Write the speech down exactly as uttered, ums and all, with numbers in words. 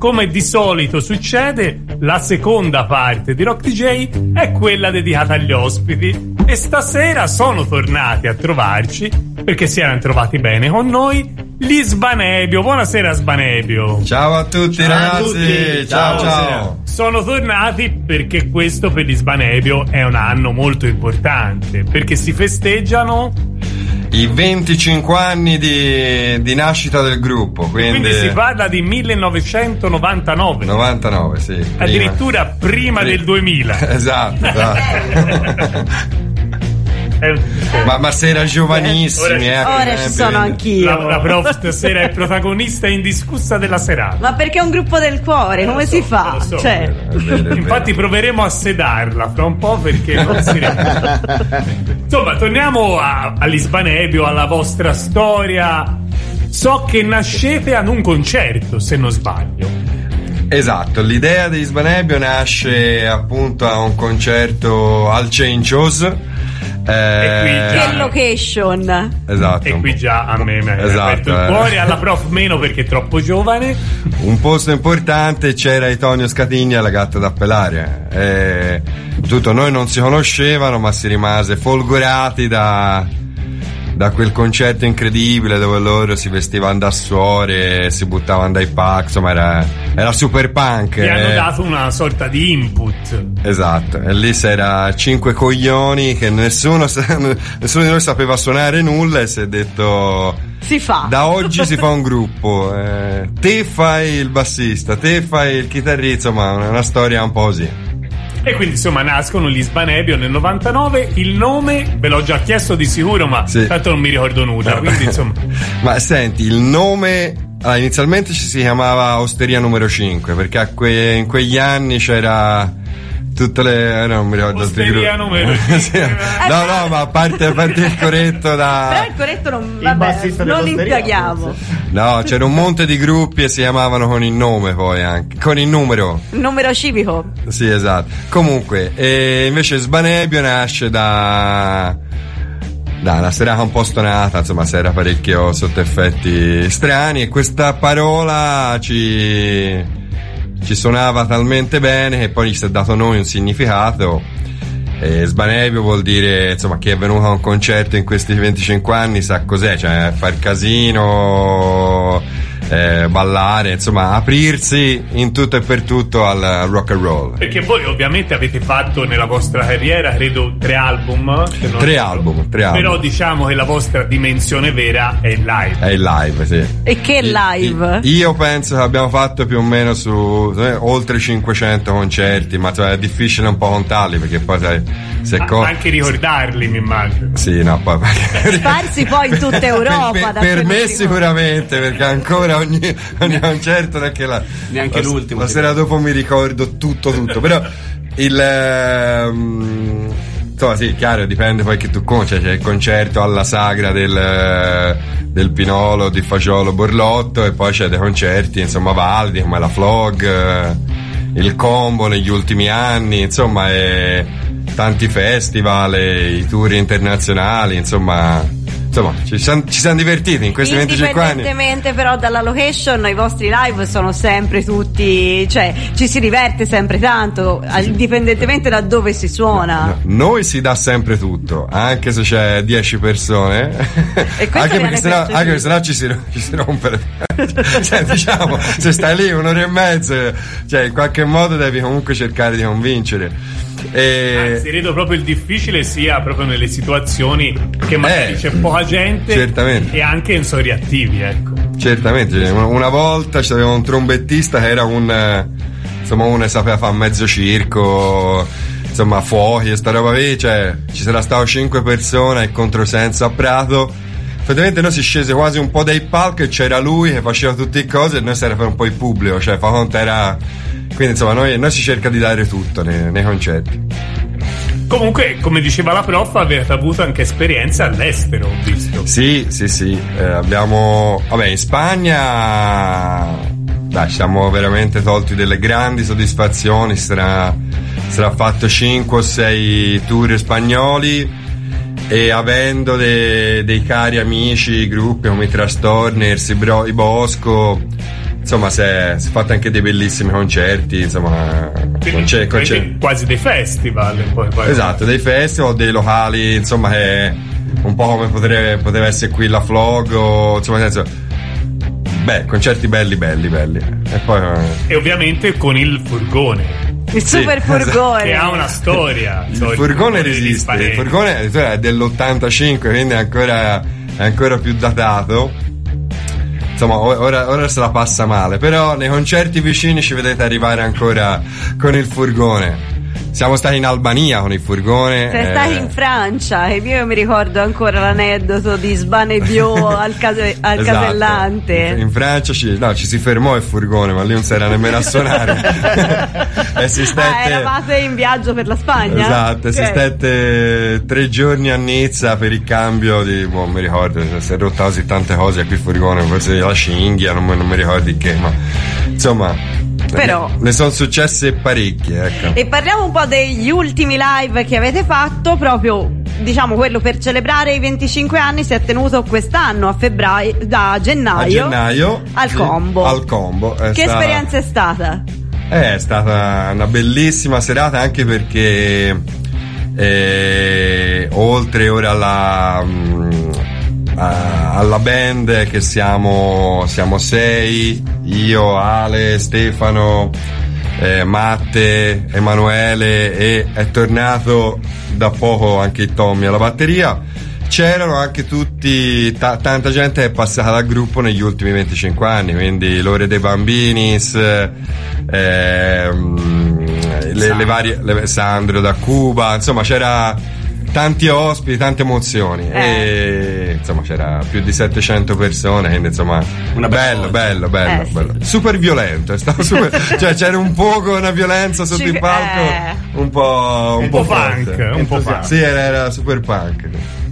come di solito succede, la seconda parte di Rock D J è quella dedicata agli ospiti e stasera sono tornati a trovarci perché si erano trovati bene con noi gli Sbanebio. Buonasera Sbanebio. Ciao a tutti, ciao ragazzi, a tutti. Ciao, ciao ciao. Sono tornati perché questo per gli Sbanebio è un anno molto importante, perché si festeggiano i venticinque anni di, di nascita del gruppo, quindi... quindi si parla di millenovecentonovantanove. novantanove, sì. Prima. Addirittura prima Pri- del duemila. Esatto, esatto. ma, ma sei era giovanissimi, eh, ora, ora ci sono anch'io. La, la prof stasera è protagonista indiscussa della serata. Ma perché è un gruppo del cuore, come so, si fa? So, cioè. È vero, è vero. Infatti proveremo a sedarla fra un po' perché non si rende. Insomma, torniamo a, agli Sbanebio, alla vostra storia. So che nascete ad un concerto, se non sbaglio. Esatto, l'idea di Sbanebio nasce appunto a un concerto al Cencios. Eh, e qui già, che location. Esatto. E qui già a me mi ha esatto, aperto il cuore, alla prof meno perché è troppo giovane. Un posto importante, c'era Itonio Scatigna, la gatta da pelare. E tutto, noi non si conoscevano, ma si rimase folgorati da, da quel concerto incredibile dove loro si vestivano da suore, si buttavano dai pack, insomma era, era super punk. Mi hanno dato una sorta di input. Esatto, e lì c'era cinque coglioni che nessuno, nessuno di noi sapeva suonare nulla e si è detto si fa. Da oggi si fa un gruppo, eh, te fai il bassista, te fai il chitarrista, ma una, una storia un po' così. E quindi insomma nascono gli Sbanebio nel novantanove. Il nome ve l'ho già chiesto di sicuro, ma sì, tanto non mi ricordo nulla, quindi insomma. Ma senti, il nome... Allora, inizialmente ci si chiamava Osteria numero cinque, perché a que- in quegli anni c'era tutte le... Eh, non mi ricordo altri gruppi. Osteria numero cinque. Sì. No, no, ma a parte, a parte il corretto da... Però il corretto non... Vabbè, non indaghiamo. No, c'era un monte di gruppi e si chiamavano con il nome poi anche. Con il numero. Il numero civico. Sì, esatto. Comunque, e invece Sbanebio nasce da... da una serata un po' stonata, insomma, si era parecchio sotto effetti strani e questa parola ci, ci suonava talmente bene che poi gli si è dato noi un significato. E Sbanebio vuol dire, insomma, chi è venuto a un concerto in questi venticinque anni sa cos'è, cioè far casino, eh, ballare, insomma aprirsi in tutto e per tutto al, al rock and roll. Perché voi ovviamente avete fatto nella vostra carriera credo tre album, se non tre album, tre album. Però diciamo che la vostra dimensione vera è il live. È il live, sì. E che live? Io, io penso che abbiamo fatto più o meno su eh, oltre cinquecento concerti, ma cioè, è difficile un po' contarli perché poi sai, se ah, co- anche ricordarli mi immagino. Sì, no, poi sparsi poi in tutta Europa. per, da per me sicuramente, perché ancora ogni, ogni concerto non è che la, neanche la, l'ultimo la sera dopo mi ricordo tutto tutto, però il um, insomma sì, chiaro, dipende poi che tu conci, c'è il concerto alla sagra del, del Pinolo, di Fagiolo, Borlotto, e poi c'è dei concerti insomma validi come la Flog, il Combo negli ultimi anni, insomma, e tanti festival, i tour internazionali, insomma. Insomma, ci siamo, ci siamo divertiti in questi venticinque anni. Indipendentemente però dalla location, i vostri live sono sempre tutti, cioè ci si diverte sempre tanto, indipendentemente da dove si suona. No, no, noi si dà sempre tutto, anche se c'è dieci persone. E anche perché sennò, anche perché sennò ci si, ci si rompe. Cioè, diciamo, se stai lì un'ora e mezza, cioè in qualche modo devi comunque cercare di convincere. E... Anzi, credo proprio il difficile sia proprio nelle situazioni che magari eh, c'è poca gente, certamente, e anche non sono reattivi, ecco. Certamente, una volta c'aveva un trombettista che era un, insomma, uno che sapeva fare mezzo circo, insomma, fuochi e sta roba lì, cioè ci sarà stato cinque persone e controsenso a Prato. Praticamente noi si scese quasi un po' dai palchi e c'era lui che faceva tutte le cose e noi si era per un po' il pubblico, cioè fa conto era... Quindi insomma noi, noi si cerca di dare tutto nei, nei concerti. Comunque, come diceva la prof, avete avuto anche esperienza all'estero, ho visto. Sì, sì, sì, eh, abbiamo... Vabbè, in Spagna... Dai, ci siamo veramente tolti delle grandi soddisfazioni, sarà, sarà fatto cinque o sei tour spagnoli, e avendo de, dei cari amici, gruppi come i Trastorners, i, Bro, i Bosco... insomma si è, si è fatto anche dei bellissimi concerti, insomma concer- concer- quasi dei festival poi, poi. Esatto, dei festival, dei locali, insomma, che un po' come potrebbe, poteva essere qui la Flogo, insomma, nel senso, beh, concerti belli belli belli e poi e ovviamente con il furgone, il sì, super furgone che ha una storia. il so, furgone, il furgone resiste, il furgone è dell'ottantacinque, quindi è ancora, è ancora più datato. Insomma, ora, ora se la passa male, però nei concerti vicini ci vedete arrivare ancora con il furgone. Siamo stati in Albania con il furgone. Sei eh... stati in Francia e io mi ricordo ancora l'aneddoto di Sbanedio al, case, al esatto. Casellante. In, in Francia ci, no, ci si fermò il furgone, ma lì non si era nemmeno a suonare. E si stette... Ah, eravate in viaggio per la Spagna? Esatto, okay. Si stette tre giorni a Nizza per il cambio di, boh, non mi ricordo, si è rotta così tante cose a qui il furgone, forse la cinghia, non, non mi ricordo di che, ma insomma... Però ne sono successe parecchie, ecco. E parliamo un po' degli ultimi live che avete fatto, proprio diciamo quello per celebrare i venticinque anni si è tenuto quest'anno a febbraio, da gennaio, a gennaio al sì, Combo. Al Combo. Che stata, esperienza è stata? È stata una bellissima serata, anche perché eh, oltre ora alla alla band che siamo siamo sei, io, Ale, Stefano, eh, Matte, Emanuele, e è tornato da poco anche il Tommy alla batteria. C'erano anche tutti ta- tanta gente che è passata dal gruppo negli ultimi venticinque anni, quindi Lore dei Bambinis, eh, le, le varie le, Sandro da Cuba, insomma c'era tanti ospiti, tante emozioni, eh. E insomma c'era più di settecento persone, quindi insomma una bello, bello, bello, eh, bello. Sì. Super violento, è stato super, cioè c'era un poco una violenza sotto Ci, il palco, eh. un po' un, un po', po' forte. punk, un po' punk. Sì, era, era super punk.